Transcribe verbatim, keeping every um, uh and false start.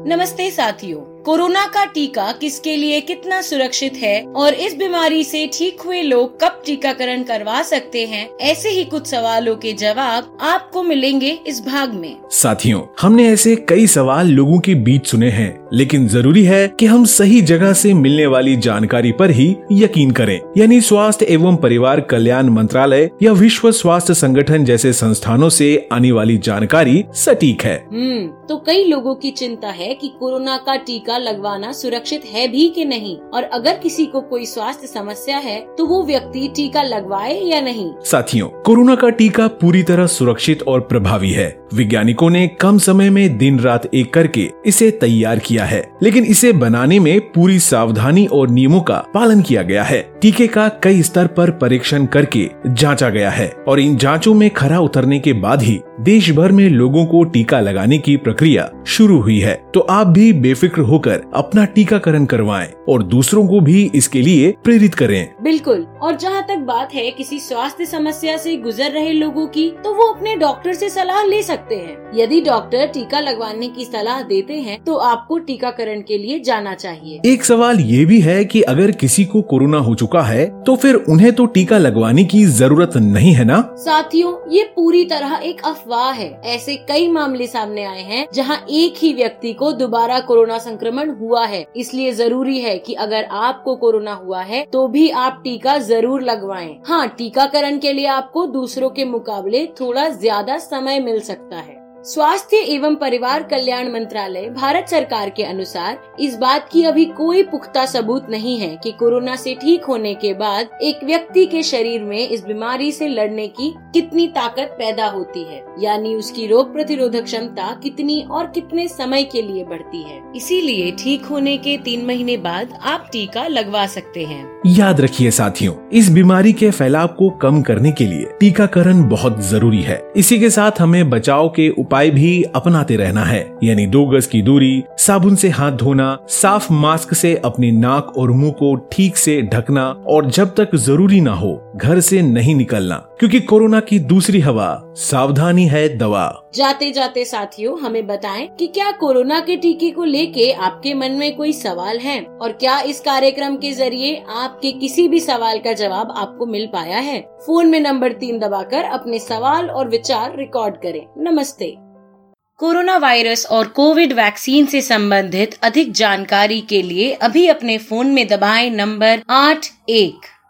नमस्ते साथियों, कोरोना का टीका किसके लिए कितना सुरक्षित है और इस बीमारी से ठीक हुए लोग कब टीकाकरण करवा सकते हैं, ऐसे ही कुछ सवालों के जवाब आपको मिलेंगे इस भाग में। साथियों, हमने ऐसे कई सवाल लोगों के बीच सुने हैं, लेकिन जरूरी है कि हम सही जगह से मिलने वाली जानकारी पर ही यकीन करें। यानी स्वास्थ्य एवं परिवार कल्याण मंत्रालय या विश्व स्वास्थ्य संगठन जैसे संस्थानों से आने वाली जानकारी सटीक है। हम्म तो कई लोगों की चिंता है कि कोरोना का टीका लगवाना सुरक्षित है भी कि नहीं, और अगर किसी को कोई स्वास्थ्य समस्या है तो वो व्यक्ति टीका लगवाए या नहीं। साथियों, कोरोना का टीका पूरी तरह सुरक्षित और प्रभावी है। वैज्ञानिकों ने कम समय में दिन रात एक करके इसे तैयार किया है, लेकिन इसे बनाने में पूरी सावधानी और नियमों का पालन किया गया है। टीके का कई स्तर पर परीक्षण करके जांचा गया है और इन जांचों में खरा उतरने के बाद ही देश भर में लोगों को टीका लगाने की प्रक्रिया शुरू हुई है। तो आप भी बेफिक्र होकर अपना टीकाकरण करवाएं और दूसरों को भी इसके लिए प्रेरित करें। बिल्कुल। और जहाँ तक बात है किसी स्वास्थ्य समस्या से गुजर रहे लोगों की, तो वो अपने डॉक्टर से सलाह ले सकते हैं। यदि डॉक्टर टीका लगवाने की सलाह देते हैं तो आपको टीकाकरण के लिए जाना चाहिए। एक सवाल ये भी है कि अगर किसी को कोरोना हो चुका है तो फिर उन्हें तो टीका लगवाने की जरूरत नहीं है ना? साथियों, ये पूरी तरह एक अफवाह है। ऐसे कई मामले सामने आए हैं जहां एक ही व्यक्ति को दोबारा कोरोना संक्रमण हुआ है। इसलिए जरूरी है कि अगर आपको कोरोना हुआ है तो भी आप टीका जरूर लगवाएं। हाँ, टीकाकरण के लिए आपको दूसरों के मुकाबले थोड़ा ज्यादा समय मिल सकता है। स्वास्थ्य एवं परिवार कल्याण मंत्रालय भारत सरकार के अनुसार इस बात की अभी कोई पुख्ता सबूत नहीं है कि कोरोना से ठीक होने के बाद एक व्यक्ति के शरीर में इस बीमारी से लड़ने की कितनी ताकत पैदा होती है, यानी उसकी रोग प्रतिरोधक क्षमता कितनी और कितने समय के लिए बढ़ती है। इसीलिए ठीक होने के तीन महीने बाद आप टीका लगवा सकते हैं। याद रखिए साथियों, इस बीमारी के फैलाव को कम करने के लिए टीकाकरण बहुत जरूरी है। इसी के साथ हमें बचाव के उपाय भी अपनाते रहना है, यानी दो गज की दूरी, साबुन से हाथ धोना, साफ मास्क से अपनी नाक और मुंह को ठीक से ढकना और जब तक जरूरी ना हो घर से नहीं निकलना, क्योंकि कोरोना की दूसरी हवा सावधानी है दवा। जाते जाते साथियों, हमें बताएं कि क्या कोरोना के टीके को लेके आपके मन में कोई सवाल है और क्या इस कार्यक्रम के जरिए आपके किसी भी सवाल का जवाब आपको मिल पाया है? फोन में नंबर तीन दबाकर अपने सवाल और विचार रिकॉर्ड करें। नमस्ते। कोरोना वायरस और कोविड वैक्सीन से संबंधित अधिक जानकारी के लिए अभी अपने फोन में दबाएं नंबर आठ एक।